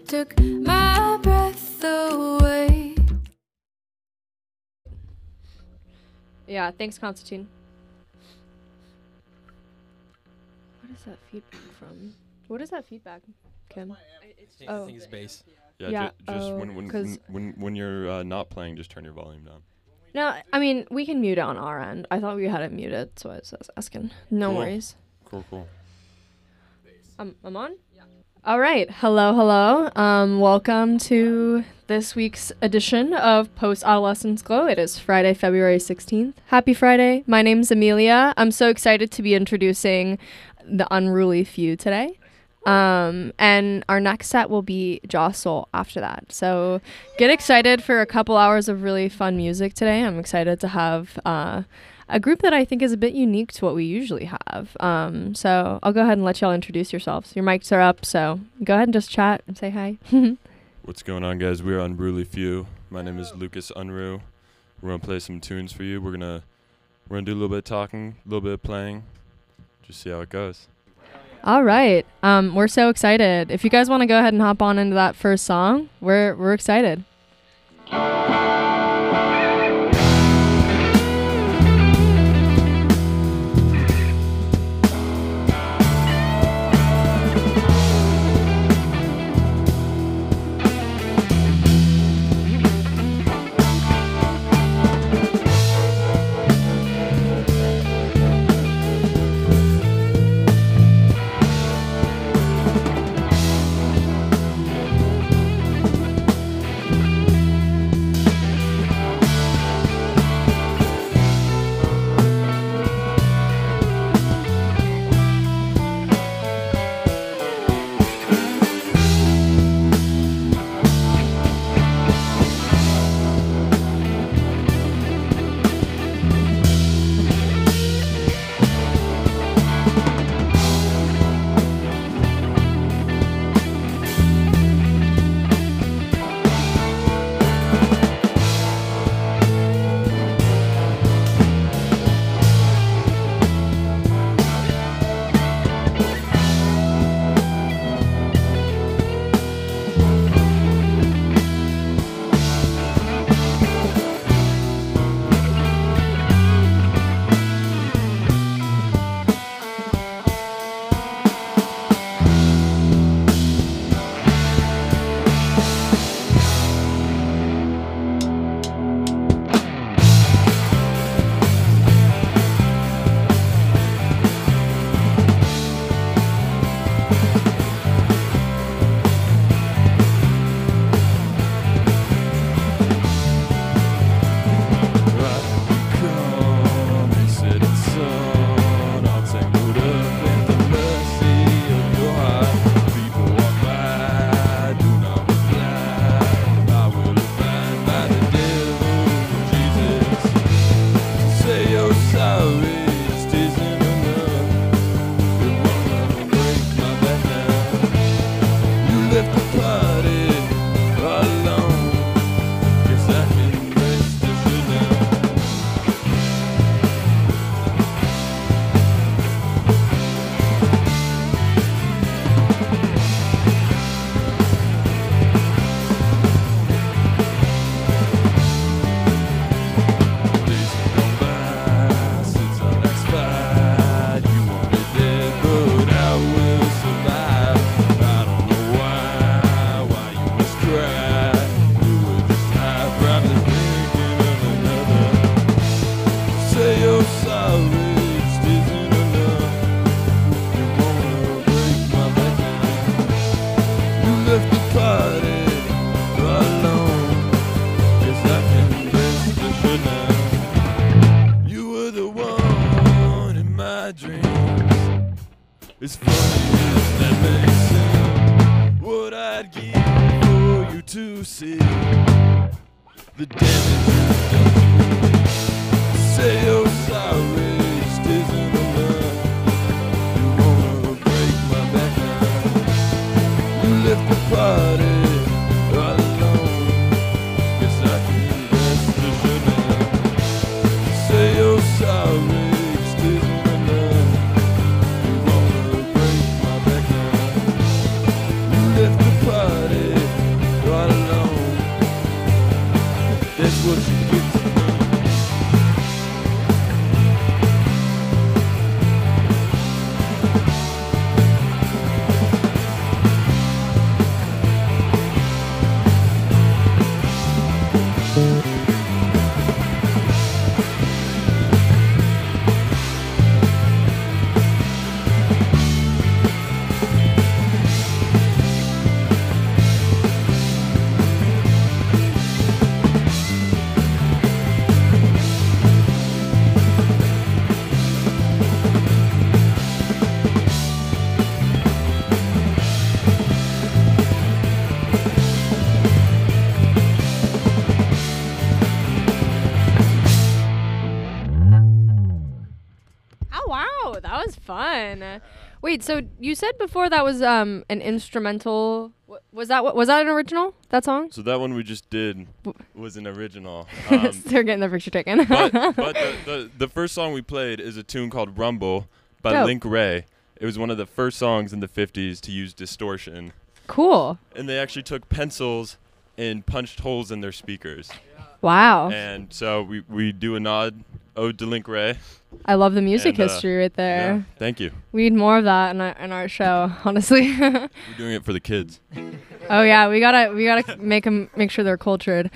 took my breath away. Yeah, thanks, Constantine. What is that feedback from? Kim? I think it's bass. Yeah, Yeah, just because when you're not playing, just turn your volume down. No, I mean, we can mute it on our end. I thought we had it muted, so I was asking. No Cool. worries. Cool. I'm on? Yeah. All right. Hello. Welcome to this week's edition of Post-Adolescence Glow. It is Friday, February 16th. Happy Friday. My name's Amelia. I'm so excited to be introducing the Unruly Few today. And our next set will be Jostle after that. So get excited for a couple hours of really fun music today. I'm excited to have a group that I think is a bit unique to what we usually have. So I'll go ahead and let y'all introduce yourselves. Your mics are up, so go ahead and just chat and say hi. What's going on, guys? We're Unruly Few. My name is Lucas Unruh. We're gonna play some tunes for you. We're gonna do a little bit of talking, a little bit of playing. Just see how it goes. All right. We're so excited. If you guys want to go ahead and hop on into that first song, we're excited. It's funny if that makes sense. What I'd give for you to see the damage you've done to me. Say you're sorry, just isn't enough. You wanna break my back now. You left the party all alone. Guess I can rest assured now. Say you're sorry, just isn't enough. You wanna break my back now. You left the party Fun. Wait, so you said before that was an instrumental. Was that an original? That song? So that one we just did was an original. They're getting their picture taken. but the first song we played is a tune called Rumble by Dope. Link Ray. It was one of the first songs in the 50s to use distortion. Cool. And they actually took pencils and punched holes in their speakers. Wow. And so we do a ode to Link Ray. I love the music And, history right there. Yeah, thank you. We need more of that in our show, honestly. We're doing it for the kids. Oh yeah, we gotta make sure they're cultured.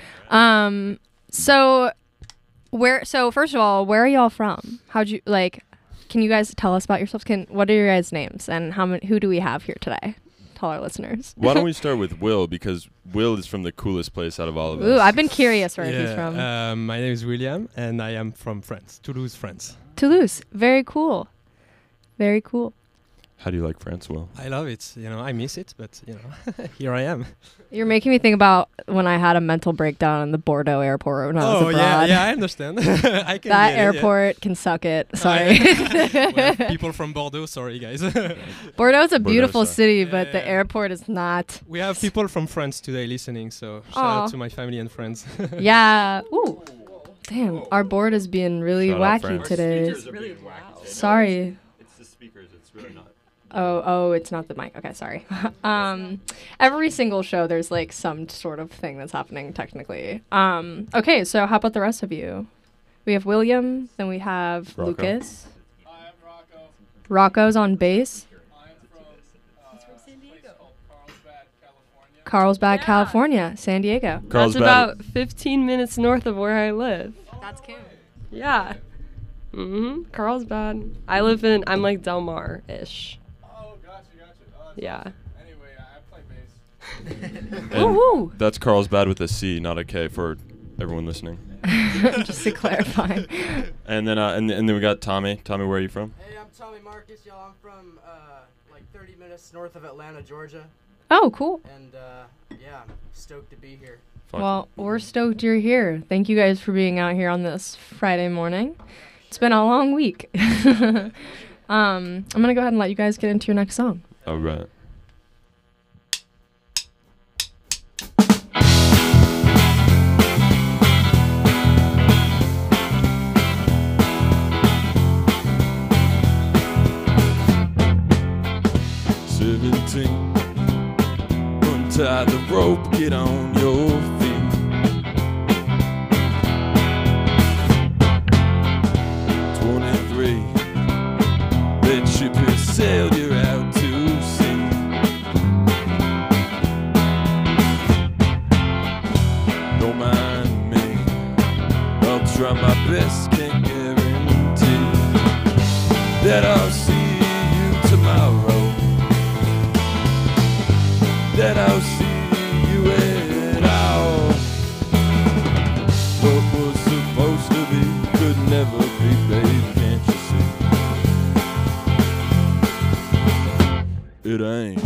So first of all, where are y'all from? Can you guys tell us about yourselves? What are your guys' names and who do we have here today? Tell our listeners. Why don't we start with Will, because Will is from the coolest place out of all of us. Ooh, I've been curious where he's from. My name is William, and I am from France, Toulouse, France. Toulouse. Very cool. Very cool. How do you like France, Will? I love it. I miss it, but here I am. You're making me think about when I had a mental breakdown in the Bordeaux airport when I was abroad. yeah, I understand. I can that get airport can suck it. Sorry. Well, people from Bordeaux, sorry guys. Bordeaux is a beautiful sucks. city, but Yeah. the airport is not. We have people from France today listening, so shout Aw. out to my family and friends. Yeah. Ooh. Damn, our board is being really Shout out wacky France. today. Sorry. It's the speakers. It's really not. Oh, it's not the mic. Okay, sorry. Every single show, there's like some sort of thing that's happening technically. Okay, so how about the rest of you? We have William, then we have Rocco. Lucas. Hi, I'm Rocco. Rocco's on bass. I'm from San Diego. Carlsbad, California. Carlsbad, Yeah. California, San Diego. Carlsbad. That's about 15 minutes north of where I live. That's Kim. Yeah. Carlsbad. I'm like Del Mar-ish. Oh, gotcha. Oh, that's Yeah. awesome. Anyway, I play bass. And Woohoo! that's Carlsbad with a C, not a K, for everyone listening. Just to clarify. And then and then we got Tommy. Tommy, where are you from? Hey, I'm Tommy Marcus, y'all. I'm from like 30 minutes north of Atlanta, Georgia, Oh, cool. and yeah, I'm stoked to be here. Fuck. Well, we're stoked you're here. Thank you guys for being out here on this Friday morning. It's been a long week. I'm gonna go ahead and let you guys get into your next song. All right. Untie the rope, get on your feet. 23, that ship has sailed you out to sea. Don't mind me, I'll try my best, can't guarantee that I'll see you tomorrow, that I'll see you at all. What was supposed to be could never be, babe, can't you see? It ain't.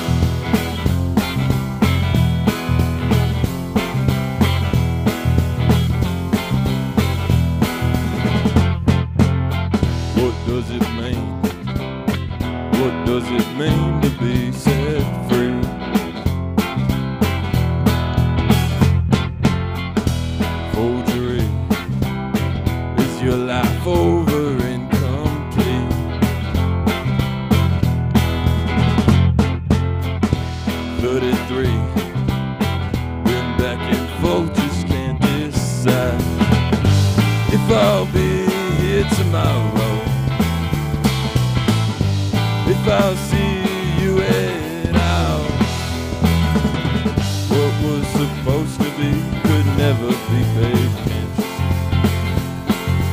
What does it mean? What does it mean to be set free? Forgery, is your life over and complete? 33, been back and forth, just can't decide if I'll be here tomorrow, if I'll see you at all. What was supposed to be could never be, babe, can't you see?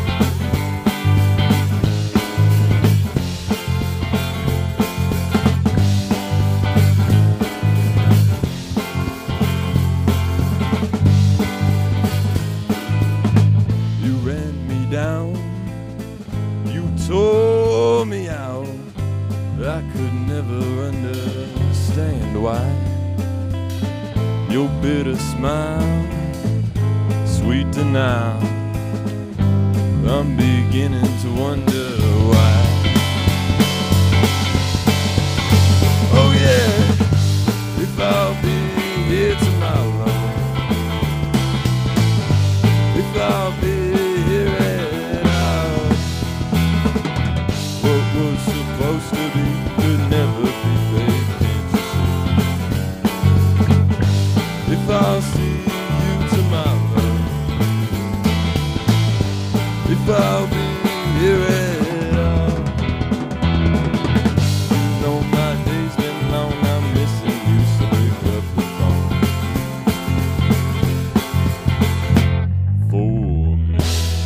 You ran me down, you tore me out. I could never understand why your bitter smile, sweet denial. I'm beginning to wonder why. yeah, if I'll be here tomorrow, if I'll be here at all. What was supposed to be could never be fake, can't you see? If I'll see you tomorrow, if I'll be here at all. You know my days been long, I'm missing you, so pick up the phone for me.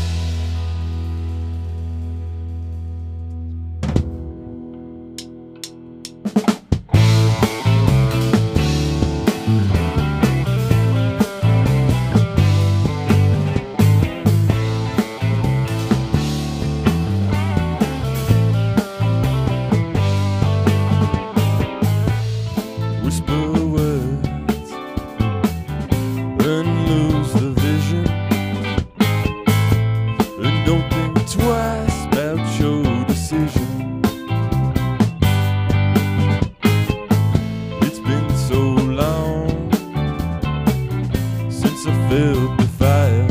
Whisper words and lose the vision, and don't think twice about your decision. It's been so long since I felt the fire.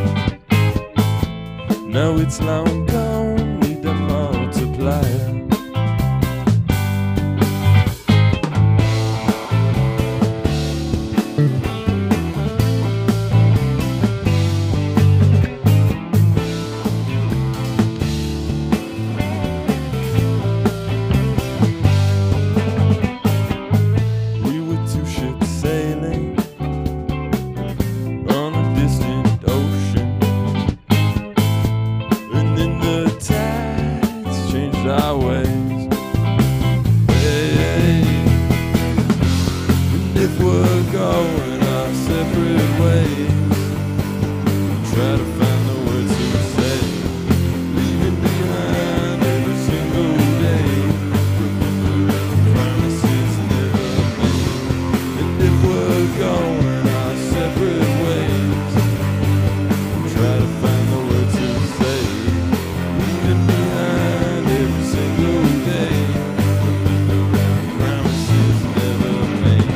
Now it's long gone, need a multiplier. We were two ships sailing on a distant ocean, and then the tides changed our ways. Hey, and if we're going our separate ways, try to find the words to say, leaving behind every single day. Promises never made. And if we're going our separate ways, try to find the words to say, leaving behind every single day. Promises never made.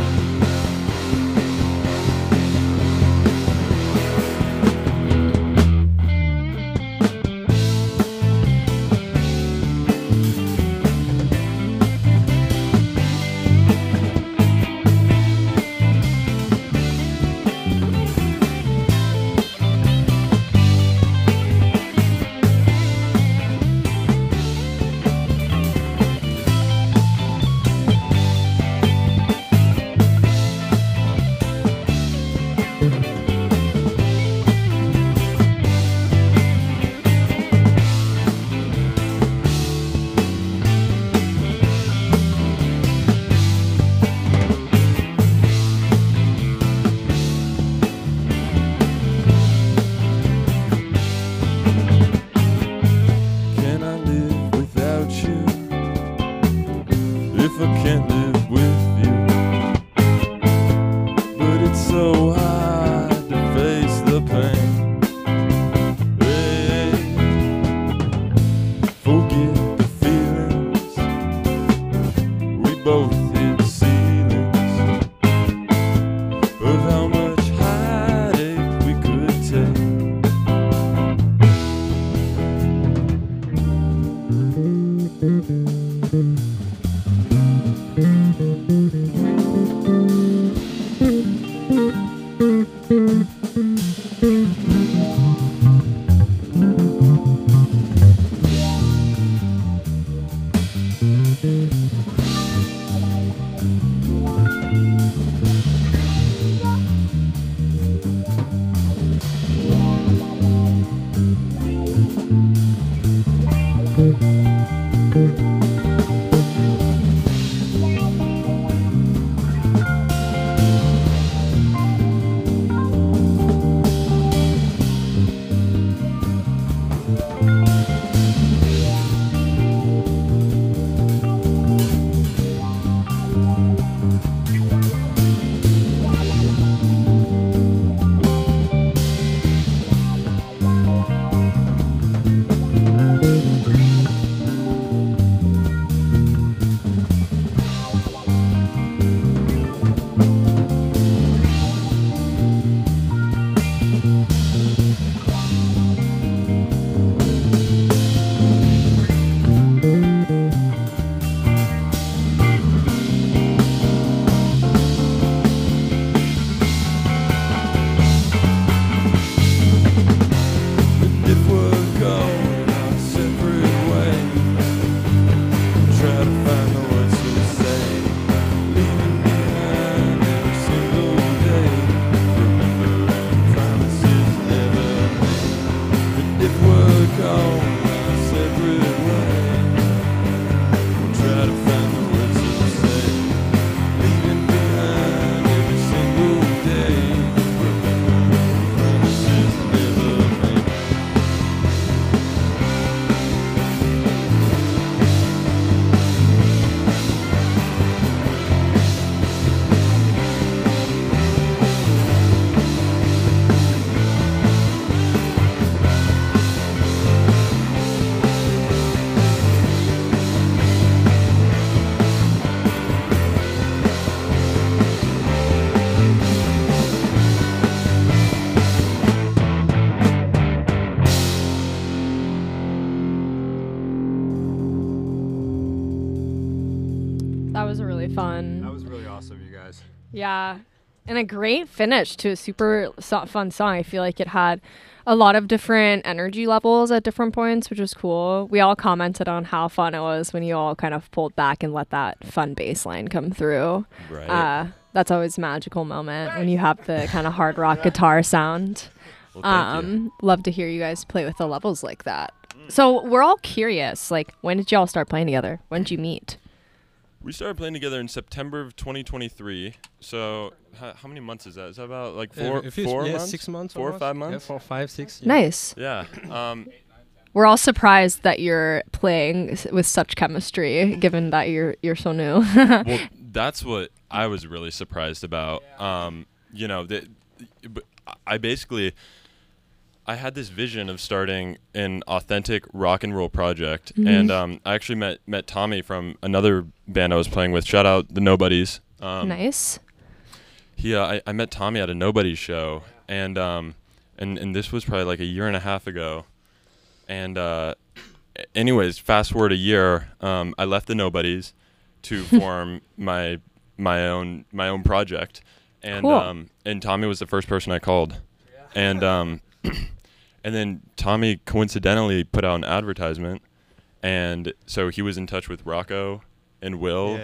Can I live without you? If I can't live with you, but it's so hard to face the pain. Hey, forget the feelings. We both hit ceilings of how much heartache we could take. Yeah. And a great finish to a super fun song. I feel like it had a lot of different energy levels at different points, which was cool. We all commented on how fun it was when you all kind of pulled back and let that fun bass line come through. Right. That's always a magical moment when you have the kind of hard rock guitar sound. Well, thank you. Love to hear you guys play with the levels like that. So we're all curious, like, when did y'all start playing together? When did you meet? We started playing together in September of 2023. So how many months is that? Is that about like four months? 6 months. 4 or 5 months? Yeah, 4, 5, 6. Yeah. Nice. Yeah. We're all surprised that you're playing with such chemistry, given that you're so new. Well, that's what I was really surprised about. You know, I had this vision of starting an authentic rock and roll project, and I actually met Tommy from another band I was playing with. Shout out the Nobodies. Nice. I met Tommy at a Nobodies show, and this was probably like a year and a half ago. And anyways, fast forward a year, I left the Nobodies to form my own project, and Cool. And Tommy was the first person I called, and and then Tommy coincidentally put out an advertisement, and so he was in touch with Rocco and Will,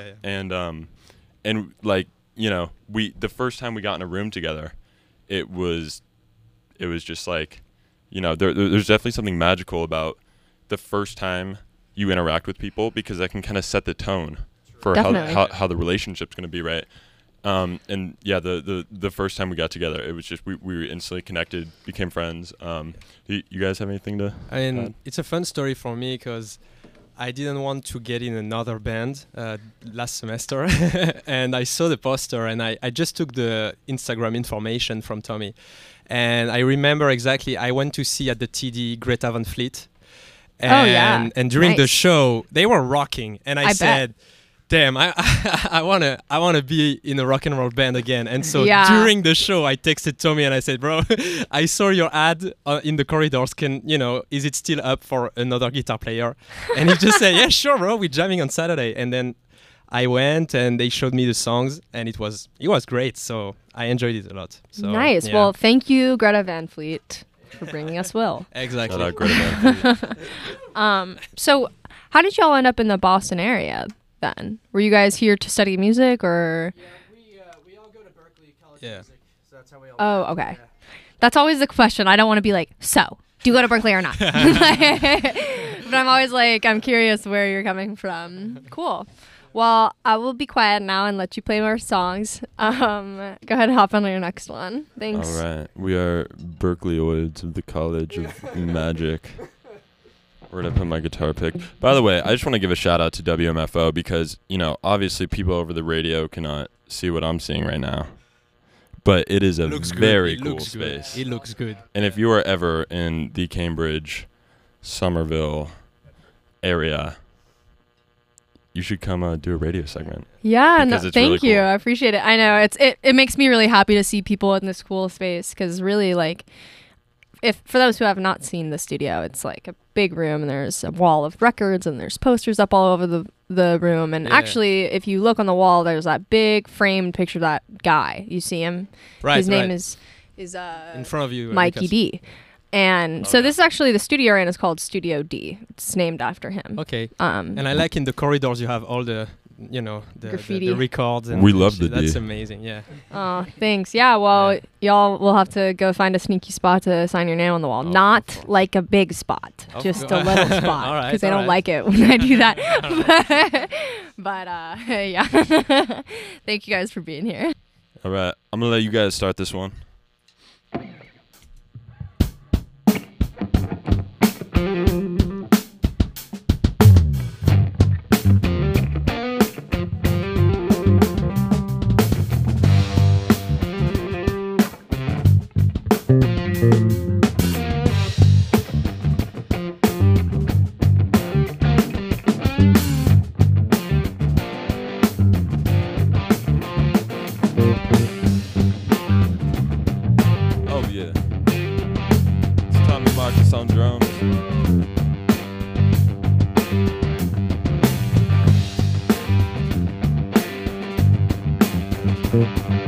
and like, you know, the first time we got in a room together, it was just like, you know, there's definitely something magical about the first time you interact with people, because that can kind of set the tone for how the relationship's going to be, right? And yeah, the first time we got together, it was just we were instantly connected, became friends. You guys have anything to add? It's a fun story for me because I didn't want to get in another band last semester, and I saw the poster, and I just took the Instagram information from Tommy, and I remember exactly I went to see at the TD Greta Van Fleet, and during the show they were rocking, and I said, damn, I wanna be in a rock and roll band again. And so during the show, I texted Tommy and I said, bro, I saw your ad in the corridors. Is it still up for another guitar player? And he just said, yeah, sure, bro. We're jamming on Saturday. And then I went and they showed me the songs, and it was great. So I enjoyed it a lot. So, nice. Yeah. Well, thank you, Greta Van Fleet, for bringing us Will. Exactly. Shout out Greta Van Fleet. So how did y'all end up in the Boston area then? Were you guys here to study music, or? Yeah, we all go to Berkeley College Yeah. of Music, so that's how we all. Oh, okay. Yeah. That's always the question. I don't want to be like, so do you go to Berkeley or not? But I'm always like, I'm curious where you're coming from. Cool. Well, I will be quiet now and let you play more songs. Go ahead and hop on to your next one. Thanks. All right, we are Berkeleyoids of the College of Magic. Where'd I put my guitar pick? By the way, I just want to give a shout out to WMFO because, you know, obviously people over the radio cannot see what I'm seeing right now. But it is a very cool space. It looks good. And if you are ever in the Cambridge, Somerville area, you should come do a radio segment. Yeah, no, Because it's thank really you. cool. I appreciate it. I know it makes me really happy to see people in this cool space, because really, like, if for those who have not seen the studio, it's like a big room and there's a wall of records and there's posters up all over the room. And actually, if you look on the wall, there's that big framed picture of that guy. You see him? Right. His name is in front of you, Mikey Lucas. D. And so this is actually the studio we're in is called Studio D. It's named after him. Okay. And I like in the corridors you have all the Graffiti. the records. And We love the That's D. amazing. Yeah. Oh, thanks. Yeah, well, y'all will have to go find a sneaky spot to sign your name on the wall. Not like a big spot, just a little spot. All right, Because they all don't right. like it when I do that. but yeah. Thank you guys for being here. All right, I'm going to let you guys start this one. Oh yeah, it's time to march us on drums.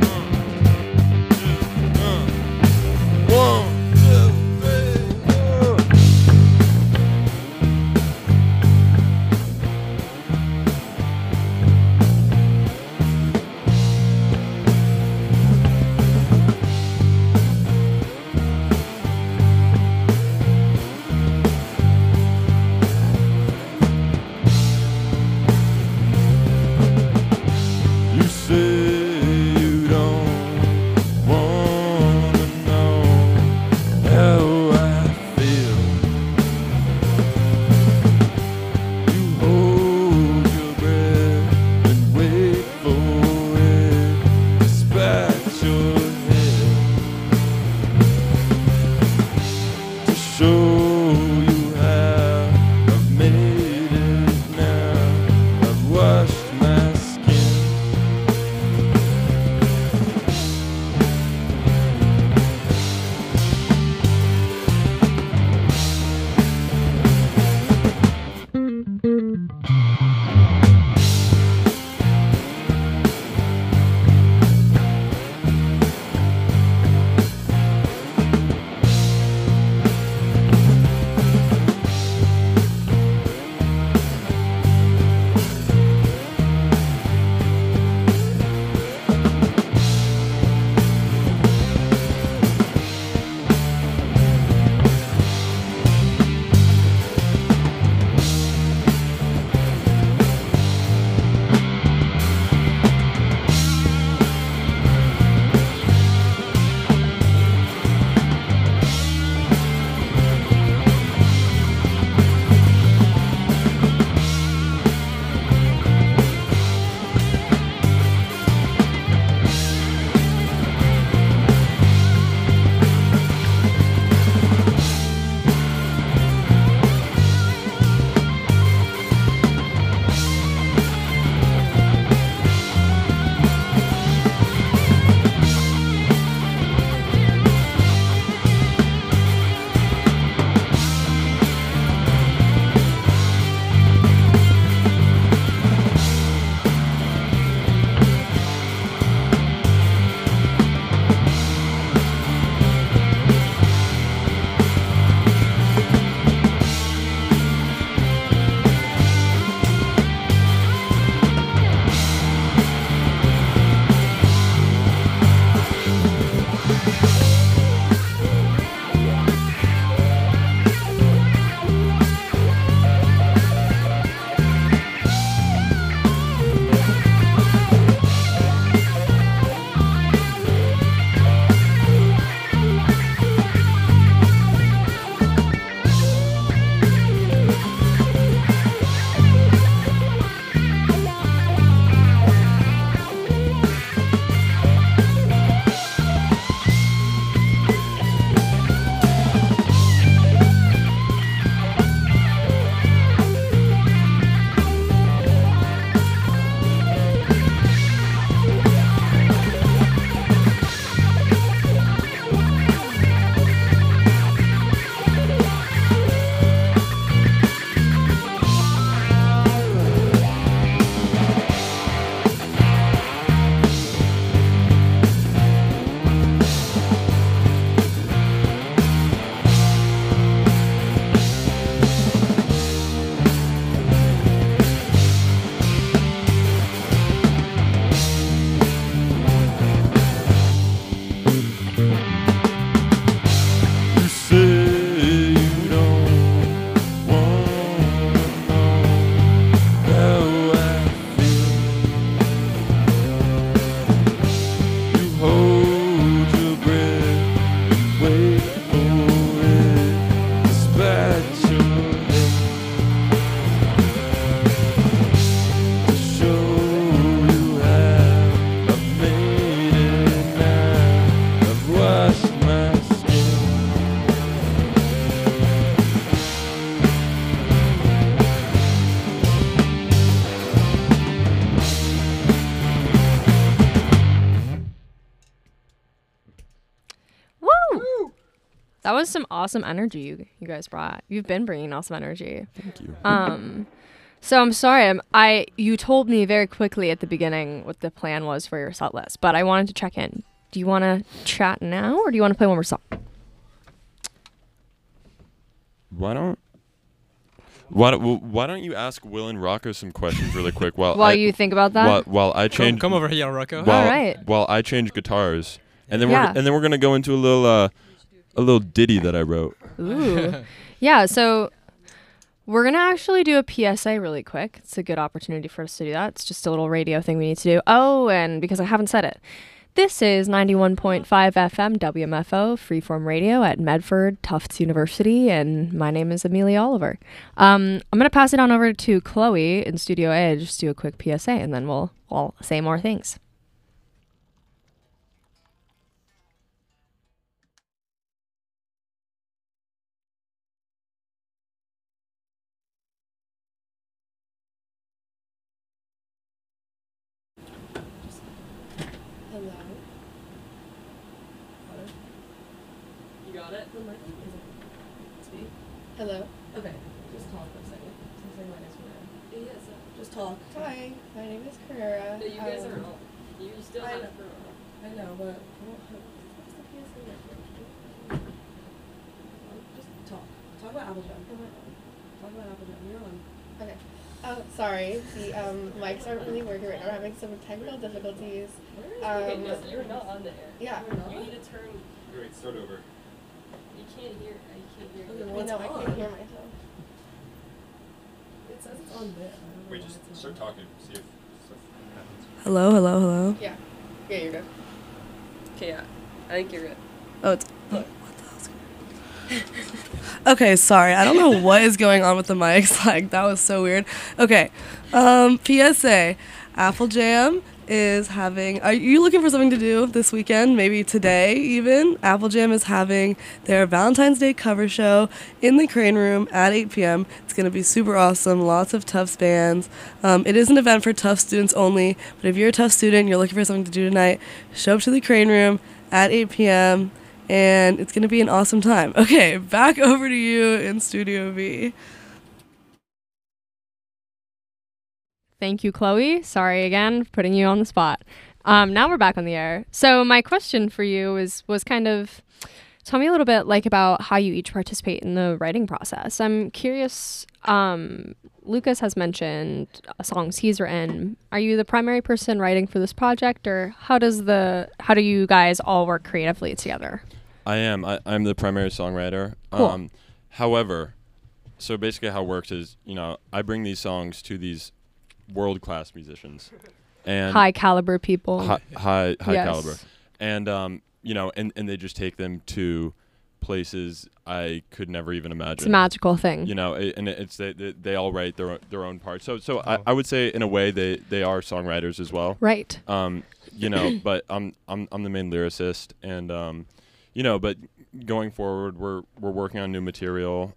That was some awesome energy you guys brought. You've been bringing awesome energy. Thank you. So I'm sorry. You told me very quickly at the beginning what the plan was for your set list, but I wanted to check in. Do you want to chat now, or do you want to play one more song? Why don't you ask Will and Rocco some questions really quick while You think about that? while I change Come over here, Rocco. while, All right. while I change guitars, and then Yeah. we're gonna go into a little ditty that I wrote. Ooh. Yeah, so we're going to actually do a PSA really quick. It's a good opportunity for us to do that. It's just a little radio thing we need to do. Oh, and because I haven't said it, this is 91.5 FM WMFO Freeform Radio at Medford Tufts University, and my name is Amelia Oliver. I'm going to pass it on over to Chloe in Studio A to just do a quick PSA, and then we'll say more things. You got it? Hello. Okay. Just talk for a second. Since I might as well. Yes. Just talk. Hi, my name is Carrera. You guys are all. You still I have know. it for. I know, but Just talk. Talk about Applejack. Talk about Applejack. You're on. okay. Oh, sorry. The mics aren't really working right now. We're having some technical difficulties. Okay, no, you're not on the air. Yeah. You need to turn. Great, start over. You can't hear. You can't hear. I know, I can't hear myself. It says it's on there. Wait, just start talking. See if stuff happens. Hello. Yeah. Yeah, you're good. Okay, yeah. I think you're good. Oh, it's what the hell's going on? Okay, sorry. I don't know what is going on with the mics. Like, that was so weird. Okay. PSA. Apple Jam is having. Are you looking for something to do this weekend? Maybe today, even. Apple Jam is having their Valentine's Day cover show in the Crane Room at 8 p.m. It's going to be super awesome. Lots of Tufts bands. It is an event for Tufts students only, but if you're a Tufts student and you're looking for something to do tonight, show up to the Crane Room at 8 p.m. and it's going to be an awesome time. Okay, back over to you in Studio B. Thank you, Chloe. Sorry again for putting you on the spot. Now we're back on the air. So my question for you was kind of, tell me a little bit about how you each participate in the writing process. I'm curious, Lucas has mentioned songs he's written. Are you the primary person writing for this project, or how do you guys all work creatively together? I am. I'm the primary songwriter. Cool. However, so basically how it works is, I bring these songs to these world-class musicians and High caliber people. high Yes. caliber, and and they just take them to places I could never even imagine. It's a magical thing. They all write their own parts. So I would say in a way they are songwriters as well. Right. But I'm the main lyricist, and but going forward we're working on new material,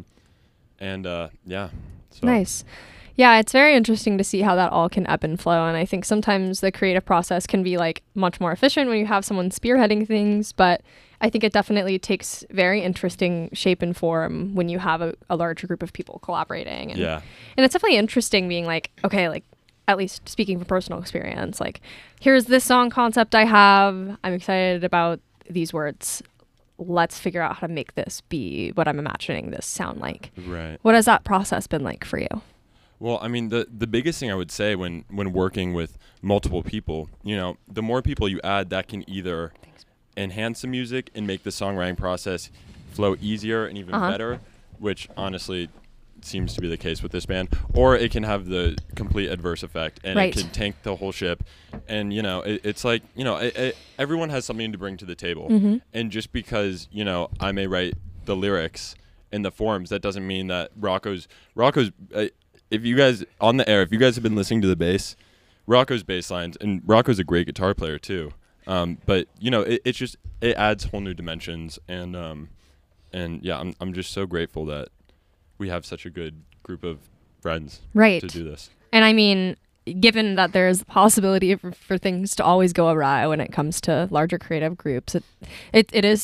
yeah. So. Nice. Yeah, it's very interesting to see how that all can ebb and flow. And I think sometimes the creative process can be much more efficient when you have someone spearheading things. But I think it definitely takes very interesting shape and form when you have a larger group of people collaborating. And, Yeah. And it's definitely interesting being okay, at least speaking from personal experience, here's this song concept I have. I'm excited about these words. Let's figure out how to make this be what I'm imagining this sound like. Right. What has that process been like for you? Well, I mean, the biggest thing I would say when working with multiple people, the more people you add, that can either enhance the music and make the songwriting process flow easier and even better, which honestly seems to be the case with this band, or it can have the complete adverse effect and Right. it can tank the whole ship. And it's everyone has something to bring to the table, Mm-hmm. and just because I may write the lyrics in the forms, that doesn't mean that Rocco's. If you guys on the air, if you guys have been listening to the bass, Rocco's bass lines, and Rocco's a great guitar player too. But it adds whole new dimensions, and yeah, I'm just so grateful that we have such a good group of friends Right. to do this. And I mean, given that there's the possibility for things to always go awry when it comes to larger creative groups, it is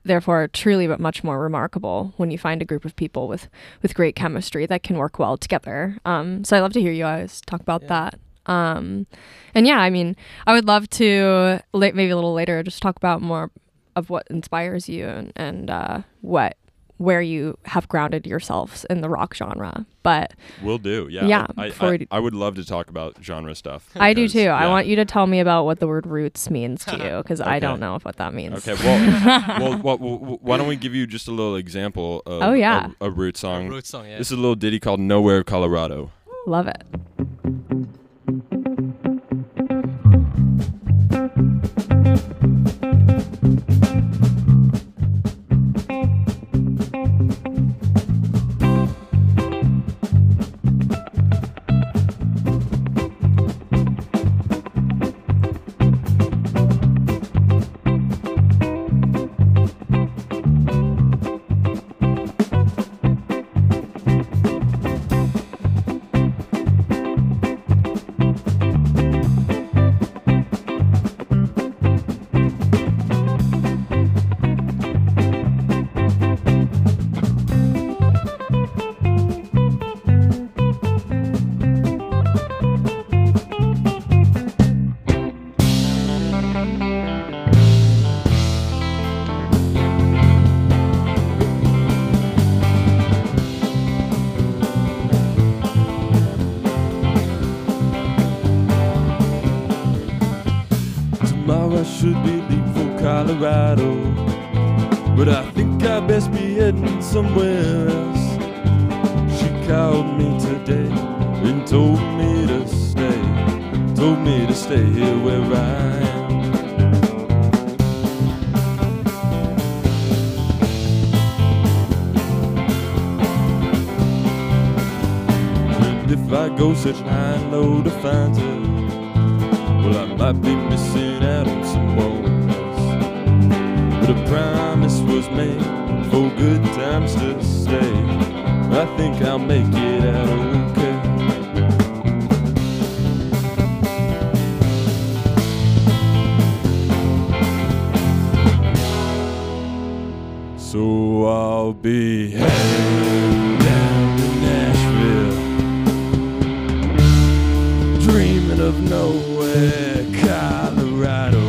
therefore truly but much more remarkable when you find a group of people with great chemistry that can work well together. So I love to hear you guys talk about that. And yeah, I mean, I would love to maybe a little later just talk about more of what inspires you and where you have grounded yourselves in the rock genre. But will do. Yeah. Yeah. I would love to talk about genre stuff. I do too. Yeah. I want you to tell me about what the word roots means to you, because I Okay. don't know what that means. Okay. Well, why don't we give you just a little example of a root song? Root song, yeah. This is a little ditty called Nowhere, Colorado. Love it. Tomorrow I should be leaving for Colorado, but I think I best be heading somewhere else. She called me today and told me to stay here where I am. And if I go such high and low to find her, well, I might be missing out on some moments. But a promise was made for good times to stay. I think I'll make it out okay. So I'll be heading down to Nashville, dreaming of nowhere, Colorado.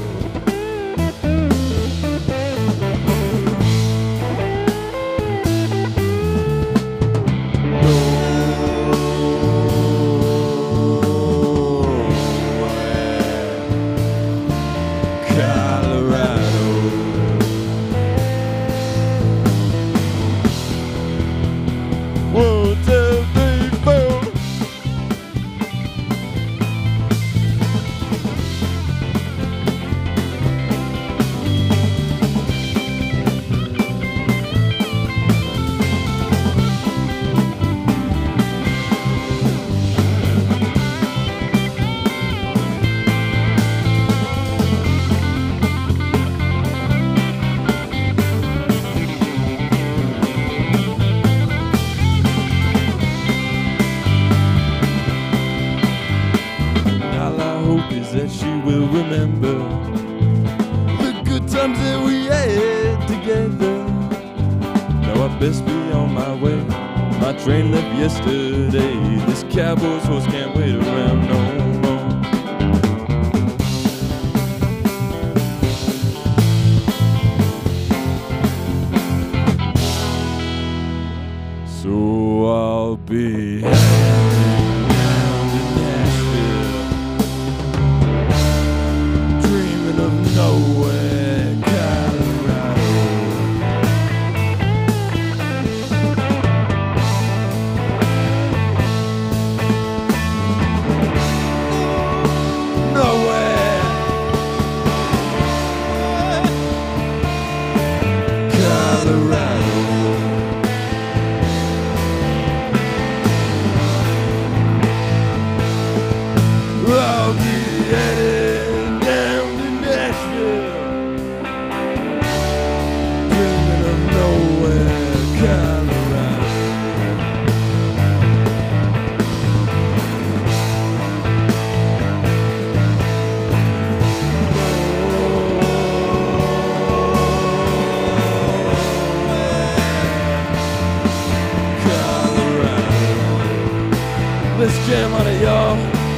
That she will remember the good times that we had together. Now I best be on my way. My train left yesterday. This cowboy's horse can't wait around no more. So I'll be heading down to Nashville, dreaming of nowhere, Colorado. let's jam on it, y'all.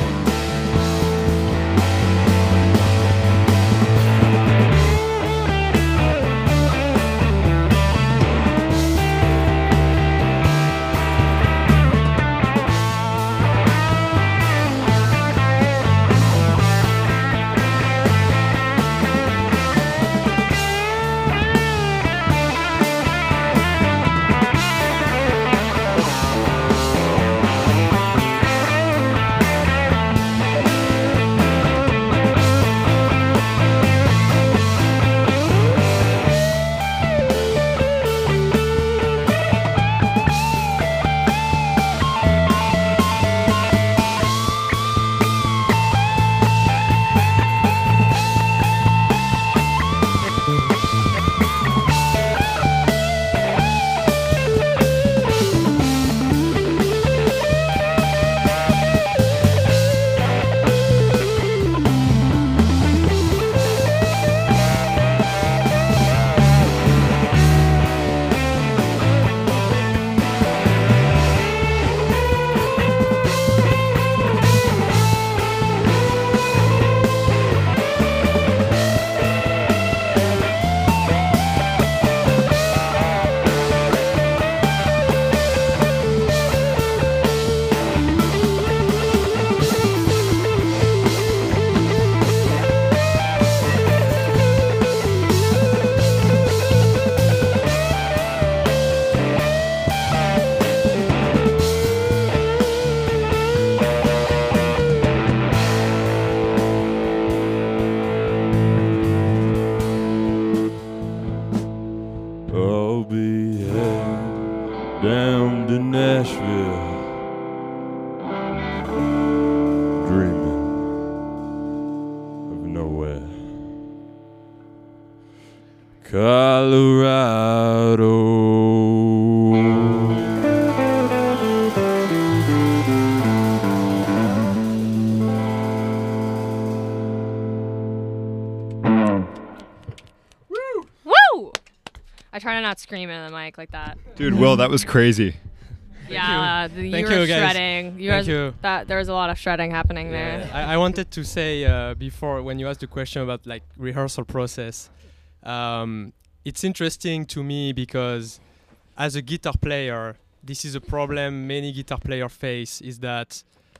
I'll be heading down to Nashville, dreaming of nowhere. Woo! I try to not scream in the mic like that. Dude, Will, that was crazy. Yeah, Thank you you, were guys. shredding. Thank you. There was a lot of shredding happening there. I wanted to say before, when you asked the question about like rehearsal process, it's interesting to me because as a guitar player, this is a problem many guitar players face, is that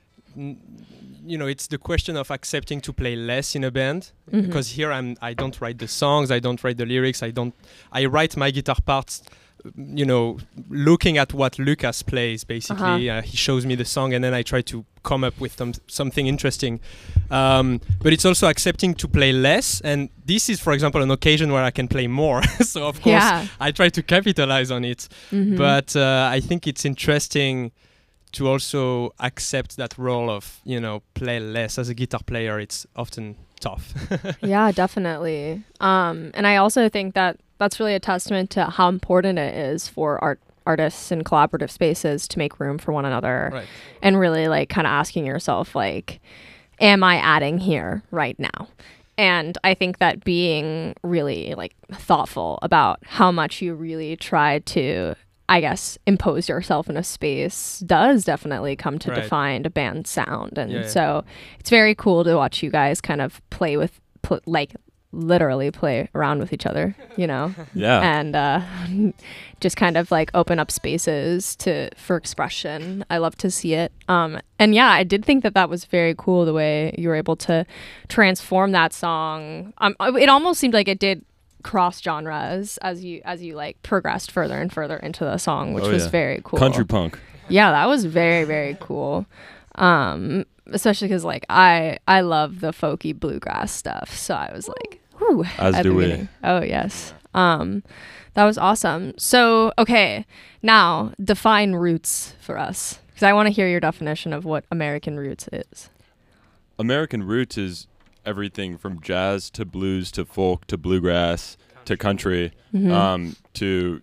it's the question of accepting to play less in a band. Mhm. Because here I don't write the songs, I don't write the lyrics, I write my guitar parts looking at what Lucas plays, basically. He shows me the song and then I try to come up with something interesting. But it's also accepting to play less, and this is, for example, an occasion where I can play more. So of course I try to capitalize on it. Mhm. But I think it's interesting to also accept that role of, play less. As a guitar player, it's often tough. Yeah, definitely. And I also think that that's really a testament to how important it is for artists in collaborative spaces to make room for one another. Right. And really like kind of asking yourself, like, am I adding here right now? And I think that being really like thoughtful about how much you really try to, I guess, impose yourself in a space does definitely come to Right. define a band's sound. And Yeah. so it's very cool to watch you guys kind of play with, literally play around with each other, Yeah. and just kind of like open up spaces for expression. I love to see it. And yeah, I did think that was very cool, the way you were able to transform that song. It almost seemed like it did cross genres as you like progressed further and further into the song, which was very cool. Country punk. Yeah, that was very, very cool. Especially because like I love the folky bluegrass stuff, so I was like, whew, As at do the we. beginning. Oh yes. That was awesome. So okay, now define roots for us, because I want to hear your definition of what American roots is. American roots is everything from jazz to blues to folk to bluegrass to country, to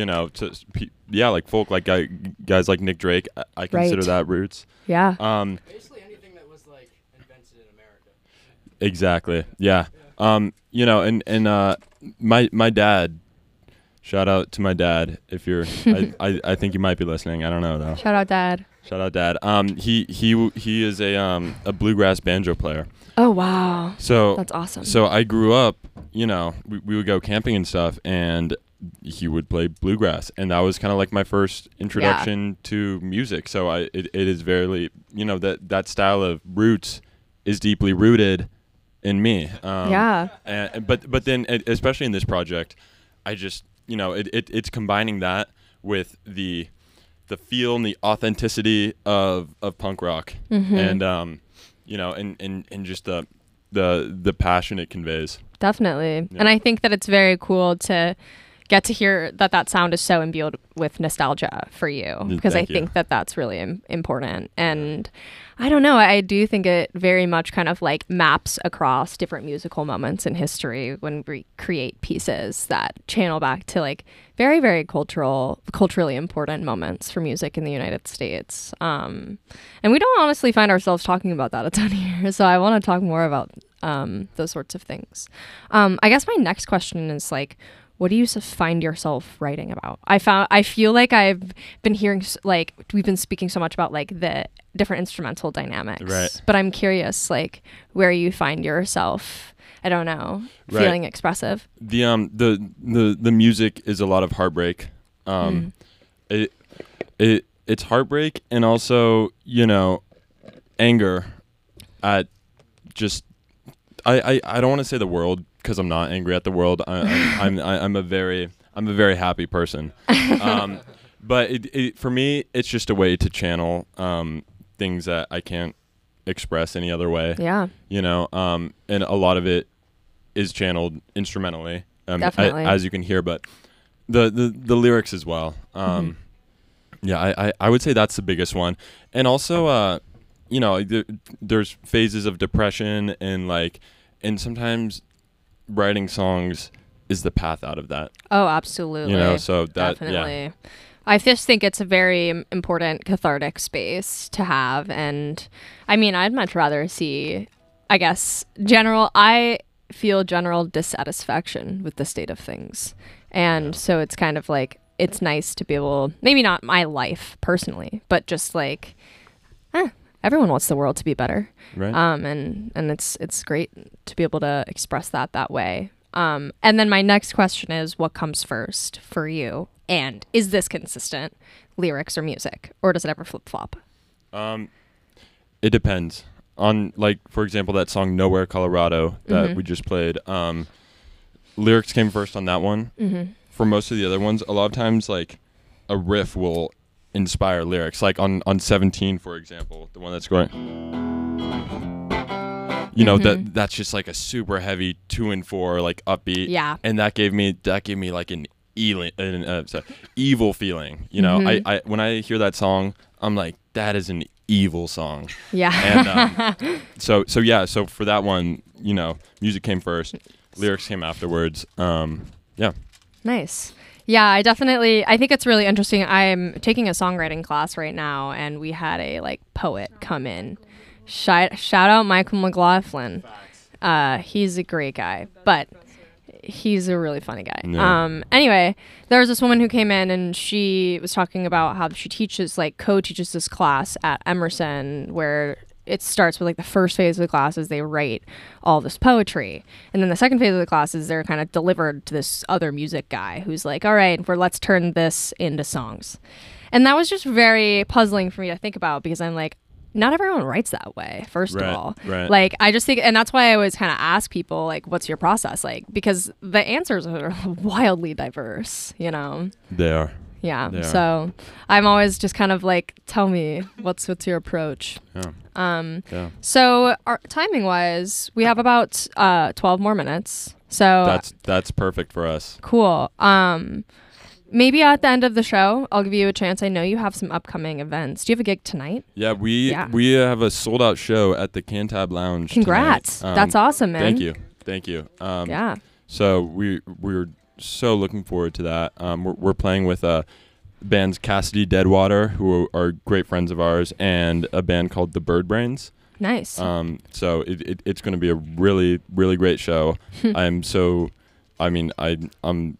like folk, like guys like Nick Drake. I consider Right. that roots. Yeah. Basically anything that was like invented in America. Exactly. Yeah. My dad, Shout out to my dad if you're. I think you might be listening. I don't know though. Shout out, Dad. Shout out, Dad. He is a bluegrass banjo player. Oh wow. So that's awesome. So I grew up, you know, we would go camping and stuff, and he would play bluegrass, and that was kind of like my first introduction to music. So it is very, you know, that style of roots is deeply rooted in me. But then especially in this project, I just, you know, it's combining that with the feel and the authenticity of punk rock, and you know, and just the passion it conveys. Definitely. And I think that it's very cool to get to hear that sound is so imbued with nostalgia for you, because I think that that's really important. And I don't know, I do think it very much kind of like maps across different musical moments in history when we create pieces that channel back to like very, very culturally important moments for music in the United States. And we don't honestly find ourselves talking about that a ton here. So I want to talk more about those sorts of things. I guess my next question is like, what do you find yourself writing about? I feel like I've been hearing, like, we've been speaking so much about like the different instrumental dynamics, right? But I'm curious, like, where you find yourself, I don't know, feeling expressive. The music is a lot of heartbreak. It's heartbreak, and also, you know, anger at just I don't want to say the world, because I'm not angry at the world. I'm a very happy person. But for me, it's just a way to channel things that I can't express any other way. Yeah. You know, and a lot of it is channeled instrumentally, definitely, as you can hear, but the lyrics as well. Yeah, I would say that's the biggest one, and also you know, there's phases of depression, and sometimes writing songs is the path out of that. Oh, absolutely. You know, so that, definitely. Yeah. I just think it's a very important cathartic space to have. And I mean, I'd much rather see, I guess, I feel general dissatisfaction with the state of things. And so it's kind of like, it's nice to be able, maybe not my life personally, but just like, everyone wants the world to be better. Right. And it's great to be able to express that way. And then my next question is, what comes first for you? And is this consistent, lyrics or music, or does it ever flip-flop? It depends on, like, for example, that song Nowhere, Colorado that we just played. Lyrics came first on that one. For most of the other ones, a lot of times, like, a riff will inspire lyrics. Like on 17, for example, the one that's going, you know, that's just like a super heavy 2 and 4, like upbeat. Yeah. And that gave me like an evil feeling. You know, I when I hear that song, I'm like, that is an evil song. Yeah. And so for that one, you know, music came first, lyrics came afterwards. Yeah. Nice. Yeah, I think it's really interesting. I'm taking a songwriting class right now, and we had a like poet come in. Shout out Michael McLaughlin. He's a great guy, but he's a really funny guy. Yeah. Anyway, there was this woman who came in, and she was talking about how she co-teaches this class at Emerson, where it starts with like the first phase of the class is they write all this poetry, and then the second phase of the class is they're kind of delivered to this other music guy who's like, all right, let's turn this into songs. And that was just very puzzling for me to think about, because I'm like, not everyone writes that way, first of all. Right. Like, I just think, and that's why I always kind of ask people, like, what's your process like? Because the answers are wildly diverse, you know? They are. Yeah. So I'm always just kind of like, tell me, what's your approach? Yeah. So timing wise, we have about 12 more minutes. So that's perfect for us. Cool. Maybe at the end of the show, I'll give you a chance. I know you have some upcoming events. Do you have a gig tonight? Yeah, we have a sold out show at the Cantab Lounge. Congrats. That's awesome, man. Thank you. Yeah. So we're so looking forward to that. We're playing with bands Cassidy Deadwater, who are great friends of ours, and a band called the Bird Brains. Nice. So it's going to be a really, really great show. I'm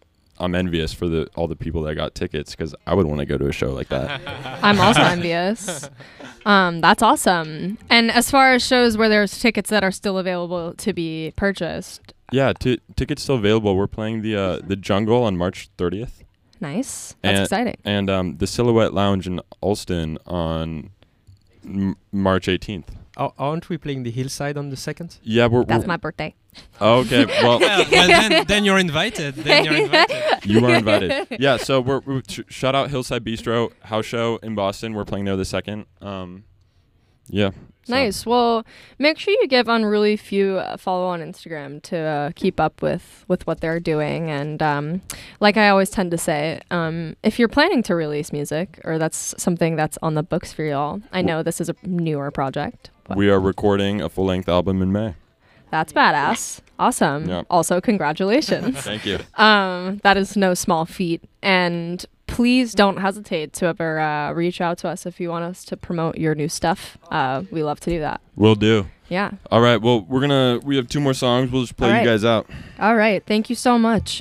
I'm envious for all the people that got tickets because I would want to go to a show like that. I'm also envious. That's awesome. And as far as shows where there's tickets that are still available to be purchased. Yeah, tickets still available. We're playing the Jungle on March 30th. Nice. That's exciting. And the Silhouette Lounge in Ulston on March 18th. Aren't we playing the Hillside on the 2nd? Yeah, That's my birthday. Okay, well, then you're invited. You are invited. Yeah, so we're shout out Hillside Bistro house show in Boston. We're playing there the 2nd. Yeah. So. Nice. Well, make sure you give Unruly Few a follow on Instagram to keep up with what they're doing. And like I always tend to say, if you're planning to release music or that's something that's on the books for y'all, I know this is a newer project. We are recording a full-length album in May. That's badass. Awesome. Yeah. Also, congratulations. Thank you. That is no small feat. And please don't hesitate to ever reach out to us if you want us to promote your new stuff. We love to do that. Will do. Yeah. All right. Well, we have 2 more songs. We'll just play you guys out. All right. Thank you so much.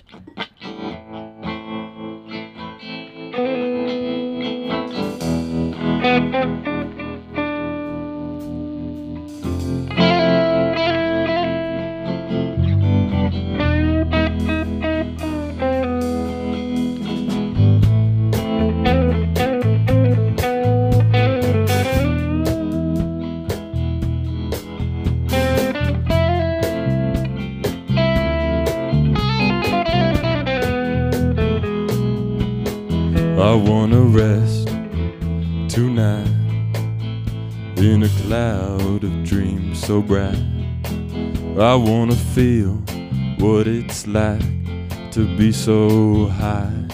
I wanna rest tonight in a cloud of dreams so bright. I wanna feel what it's like to be so high.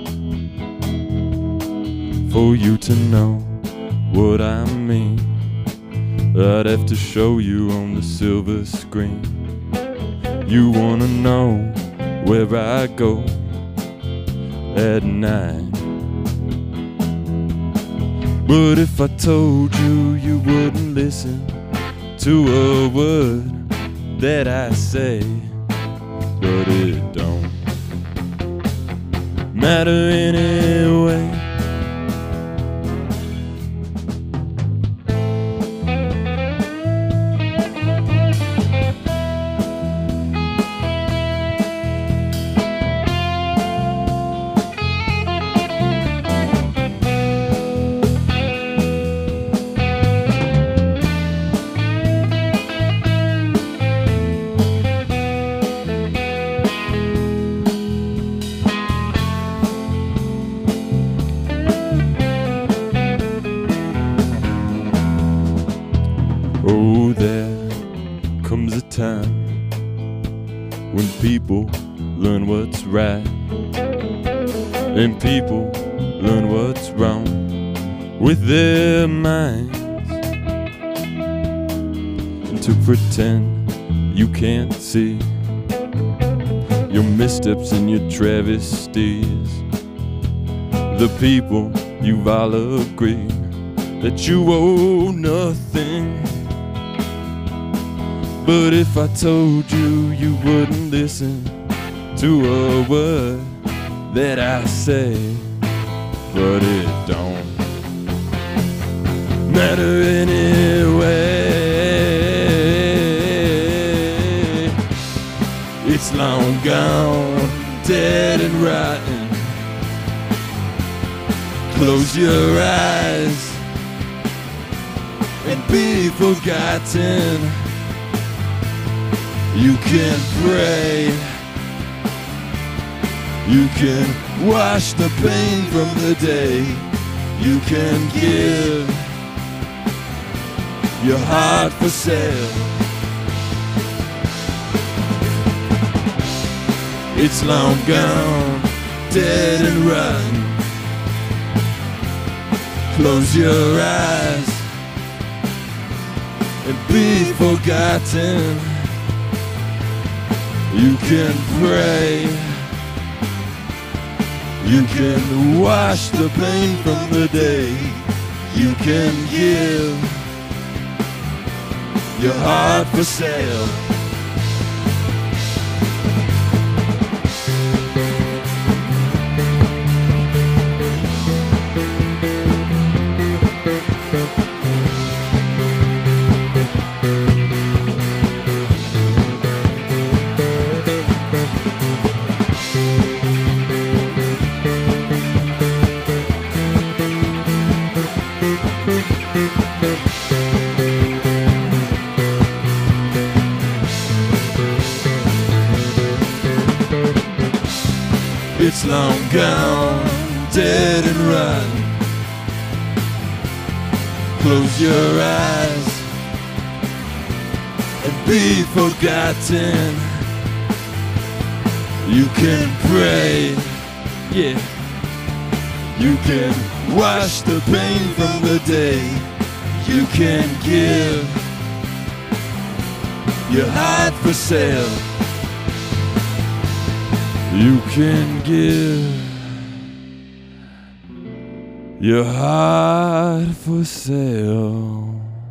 For you to know what I mean, I'd have to show you on the silver screen. You wanna know where I go at night. But if I told you, you wouldn't listen to a word that I say. But it don't matter anyway. Oh, there comes a time when people learn what's right and people learn what's wrong with their minds, and to pretend you can't see your missteps and your travesties. The people you've all agreed that you owe nothing. But if I told you, you wouldn't listen to a word that I say. But it don't matter anyway. It's long gone, dead and rotten. Close your eyes and be forgotten. You can pray, you can wash the pain from the day. You can give your heart for sale. It's long gone, dead and rotten. Close your eyes and be forgotten. You can pray, you can wash the pain from the day. You can give your heart for sale. it's long gone, dead and rotten. Close your eyes and be forgotten. You can pray, yeah. You can wash the pain from the day. You can give your heart for sale. You can give your heart for sale.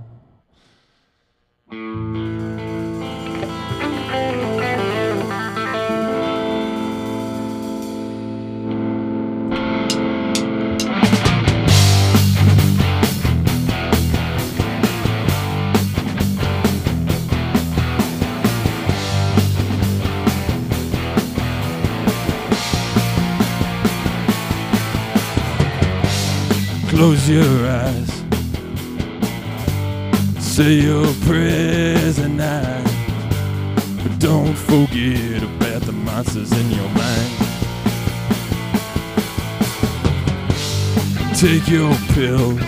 Close your eyes, say your prayers at night, but don't forget about the monsters in your mind. Take your pills,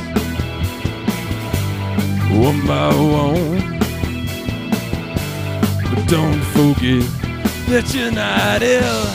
one by one, but don't forget that you're not ill.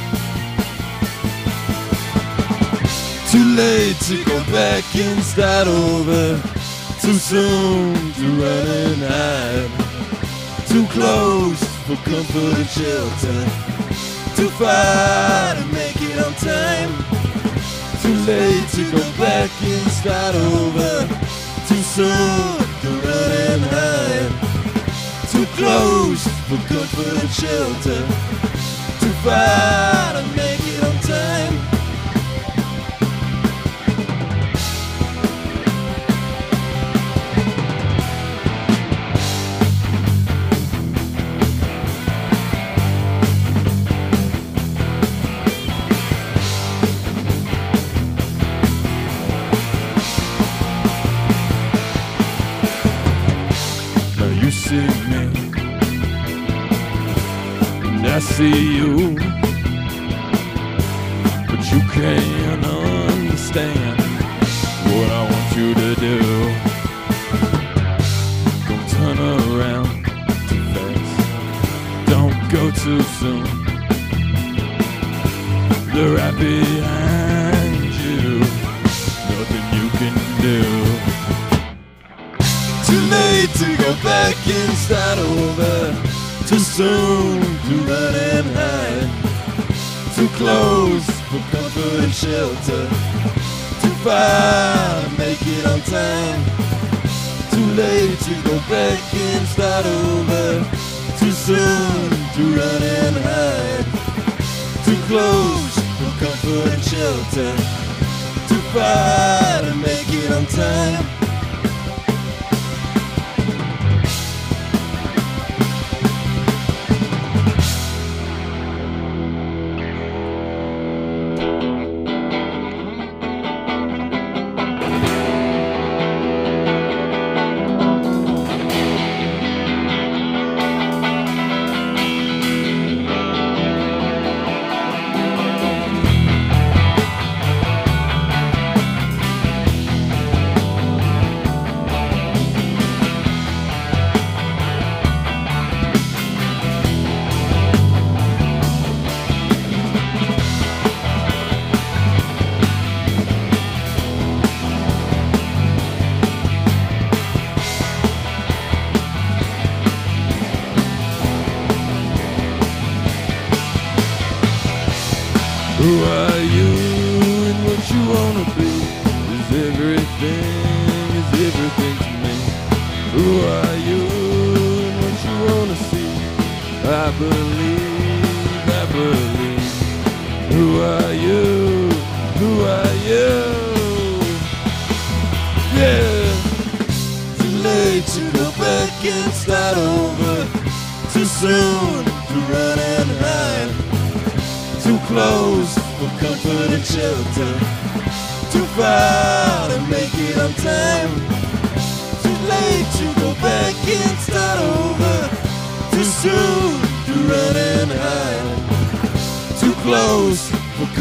Too late to go back and start over. Too soon to run and hide. Too close for comfort and shelter. Too far to make it on time. Too late to go back and start over. Too soon to run and hide. Too close for comfort and shelter. Too far to make it on time. See me, and I see you, but you can't understand what I want you to do. Don't turn around too fast, don't go too soon. They're right behind you, nothing you can do. Too late to go back and start over. Too soon to run and hide. Too close for comfort and shelter. Too far to make it on time. Too late to go back and start over. Too soon to run and hide. Too close for comfort and shelter. Too far to make it on time. Who are you and what you wanna be? Is everything to me. Who are you and what you wanna see? I believe. Who are you? Who are you? Yeah. Too late to go back and start over. Too soon to run and hide. Too close for comfort and shelter. Too far to make it on time. Too late to go back and start over. Too soon to run and hide. Too clothes for